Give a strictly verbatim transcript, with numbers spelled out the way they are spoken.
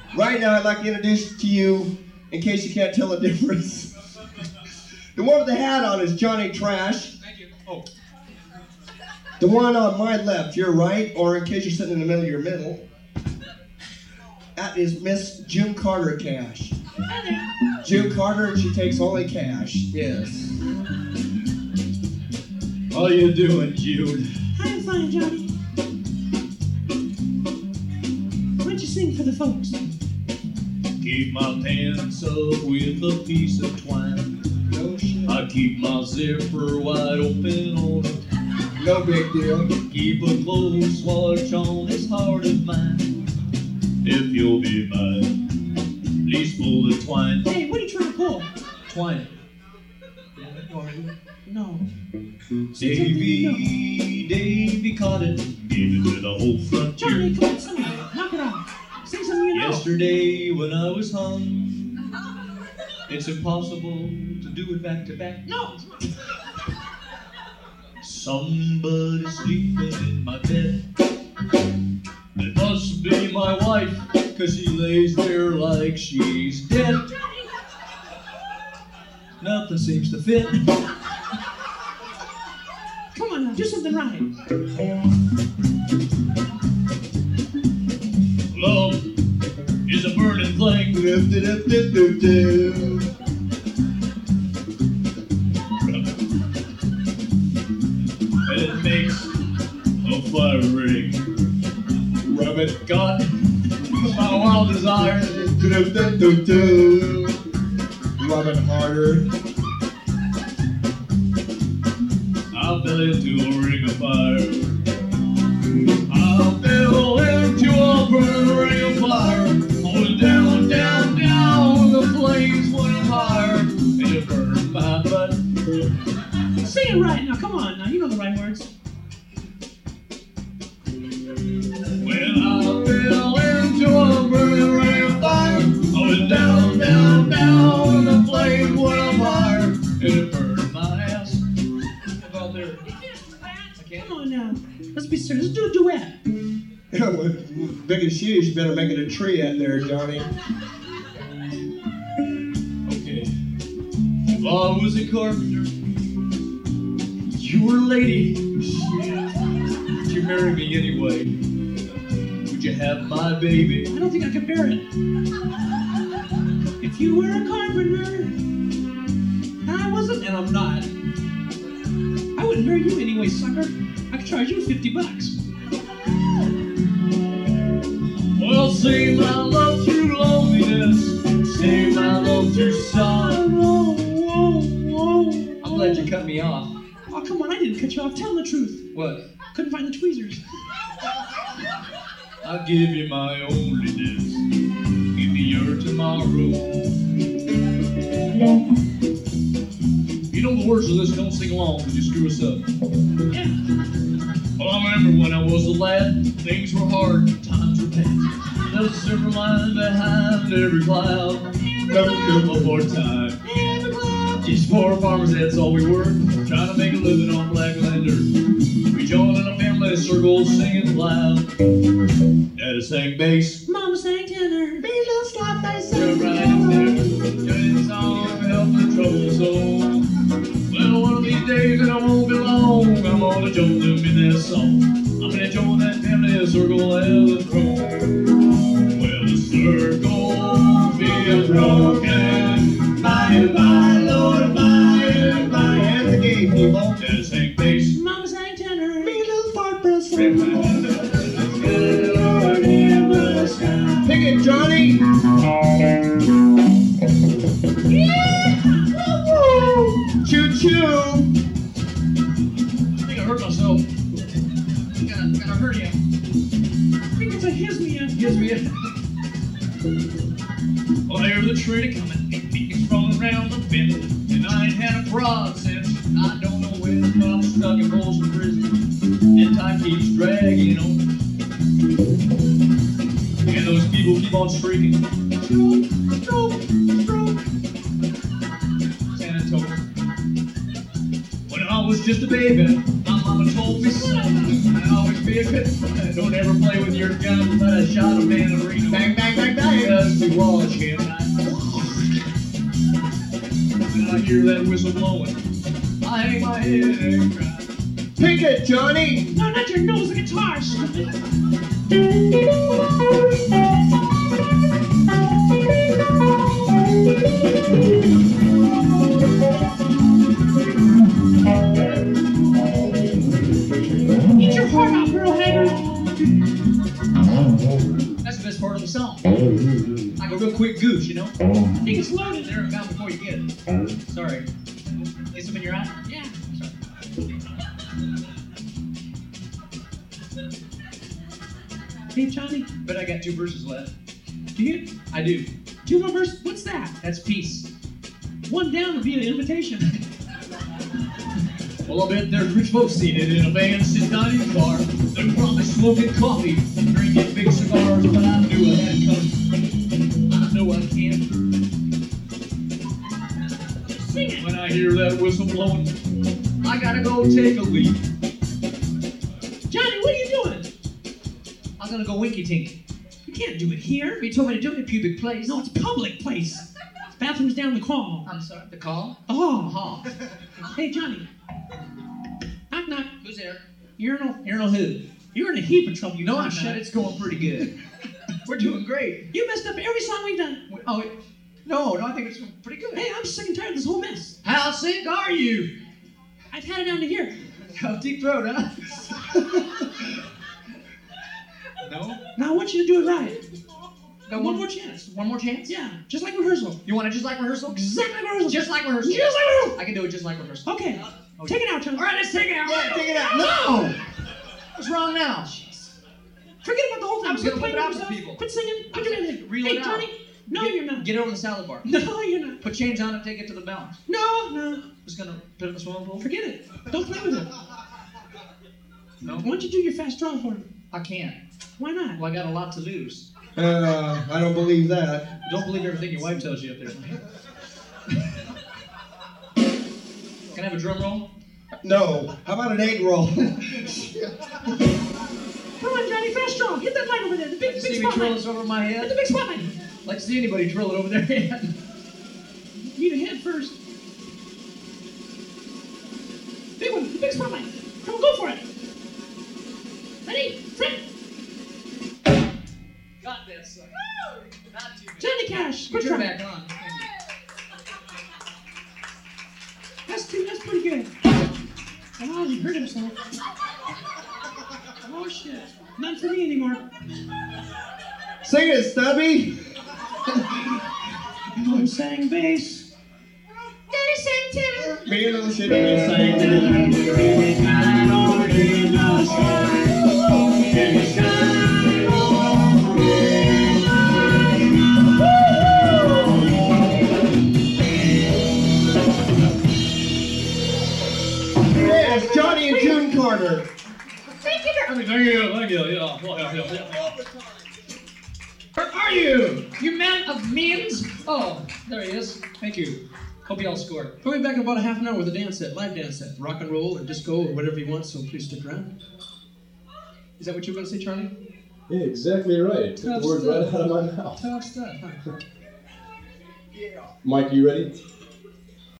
Right now, I'd like to introduce to you, in case you can't tell the difference, the one with the hat on is Johnny Trash. Thank you. Oh. The one on my left, your right, or in case you're sitting in the middle, your middle, that is Miss June Carter Cash. June Carter, and she takes only cash. Yes. How you doing, June? I'm fine, Johnny. Why don't you sing for the folks? Keep my pants up with a piece of twine. No shit. I keep my zipper wide open all the time. No big deal. Keep a close watch on this heart of mine. If you'll be mine, please pull the twine. Hey, what are you trying to pull? Twine. No. Davy, Davy caught it, gave it to the whole frontier. Johnny, come on, sing it. Knock it off. Sing something you know. Yesterday when I was hung, it's impossible to do it back to back. No. Somebody's sleeping in my bed. It must be my wife, cause she lays there like she's dead. Nothing seems to fit. Come on now, do something right. Love is a burning thing. And it makes a fire ring. Rub it, God, my wild desire. Rub it harder. I fell into a ring of fire. I fell into a burning ring of fire. I was down, down, down. The flames went higher, and it burned my butt. Sing it right now, come on now, you know the right words. When I fell into a burning ring of fire, I was down, down, down. The flames went higher, and it burned my ass. How about there? Come on now, let's be serious, let's do a duet. Yeah, with big as shoes, you better make it a tree out there, Johnny. Okay. If I was a carpenter, you were a lady. Would you marry me anyway? Would you have my baby? I don't think I could bear it. If you were a carpenter, and I wasn't, and I'm not, I wouldn't marry you anyway, sucker. I could charge you fifty bucks. Well, save my love through loneliness, save my love through sorrow. Whoa, whoa, whoa. I'm glad you cut me off. Oh, come on, I didn't cut you off. Tell the truth. What? Couldn't find the tweezers. I'll give you my onlyness. Give me your tomorrow. You know the words of this, don't sing along because you screw us up. Yeah. Well, I remember when I was a lad, things were hard, times were bad. There's a silver line behind every cloud. Never come before time. Every cloud. Just poor farmers, that's all we were. Trying to make a living on black land dirt. We joined in a family circle singing loud. Daddy sang bass. Mama sang tenor. Be little slap bass. We're right in there. Joining the song to help the troubled soul. Well, one of these days, and I won't be long, I'm gonna join them in that song. I'm gonna join that family circle as a throne. Well, the circle be broken by and by, Lord, by and by. And the game, people. Daddy sang bass. Mama sang tenor. Be little fart breath. Good Lord in the sky. Pick it, Johnny. Choo choo. I think I hurt myself. Got a, got a hernia. I think it's a hismia. Gives me a... Well, I hear the train a coming, it's from around the bend, and I ain't had a prod since I don't know when, but I'm stuck in Folsom Prison, and time keeps dragging on, and those people keep on streaking. Stroke, stroke, stroke. San Antonio. When I was just a baby, my mama told me, son, I always be a good boy. Don't ever play with your gun, but I shot a man in the arena. Bang, bang, bang, bang. Yeah, Johnny Raj. Can I? When I hear that whistle blowing, I hang my head and cry. Pick it, Johnny. No, not your nose, the guitar, stupid. Eat your heart out, Pearl Haggard. That's the best part of the song. Like a real quick goose, you know? I think it's loaded. There and gone before you get it. Sorry. Get some in your eye? Yeah. Hey, Johnny, But I got two verses left. do you? I do. Two more verses? What's that? That's peace. One down would be an invitation. Well, I bet there's rich folks seated in a van sitting down in a car. They're probably smoking coffee, drinking big cigars, but I knew I had it coming. I know I can. Sing it. When I hear that whistle blowing, I gotta go take a leak. Johnny, what are you doing? I'm gonna go winky tinky. You can't do it here. You told me to do it in a public place. No, it's a public place. Bathroom's down the hall. I'm sorry. The call? Oh. Oh. Hey, Johnny. Knock, knock. Who's there? Urinal. Urinal who? You're in a heap of trouble. You No, knock, I'm shut. knock. It's going pretty good. We're doing great. You messed up every song we've done. We- Oh, it- no, no, I think it's pretty good. Hey, I'm sick and tired of this whole mess. How sick are you? I've had it down to here. Deep throat, huh? No? Now I want you to do it right. No, One more chance. One more chance? Yeah, just like rehearsal. You want it just like rehearsal? Exactly like rehearsal. Just like rehearsal. Just like rehearsal. I can do it just like rehearsal. Okay. Take it out, Johnny. All right, let's take it out. Yeah, take it out. No. What's wrong now? Forget about the whole time. I was gonna Quit whip it playing out for yourself. people. Quit singing. Put your hand in. Reel Hey, it out. Johnny. No, Get- you're not. Get it over the salad bar. No, you're not. Put chains on it, take it to the balance. No, no. Just gonna put it in the swimming pool? Forget it. Don't play with it. No? Why don't you do your fast draw for me? I can't. Why not? Well, I got a lot to lose. Uh, I don't believe that. Don't believe everything your wife tells you up there. Can I have a drum roll? No. How about an egg roll? Come on, Johnny, fast draw. Hit that light over there. The big, Like to big see me twirl spotlight. this over my Hit head? the big spotlight. Like to see anybody twirl it over their head. You need a head first. Big one. The big spotlight. Come on, go for it. Ready? Friend. Got this. Son. Not too bad. Johnny Cash. Put Quick your try. back on. That's two. That's pretty good. Oh, he hurt himself. Oh shit. Not for me anymore. Sing it, Stubby. I'm saying bass. Daddy sang tenor. Me and little shit and sang to the Yes, Johnny and June Carter. Thank you. Thank you. Thank you. Yeah. Oh, yeah, yeah, yeah. Where are you? You man of means? Oh, there he is. Thank you. Hope you all scored. We'll be back in about a half an hour with a dance set, live dance set, rock and roll and disco or whatever you want. So please stick around. Is that what you were going to say, Charlie? Yeah, exactly right. Took Tough the words stuff. right out of my mouth. Tough stuff. Huh? Mike, you ready?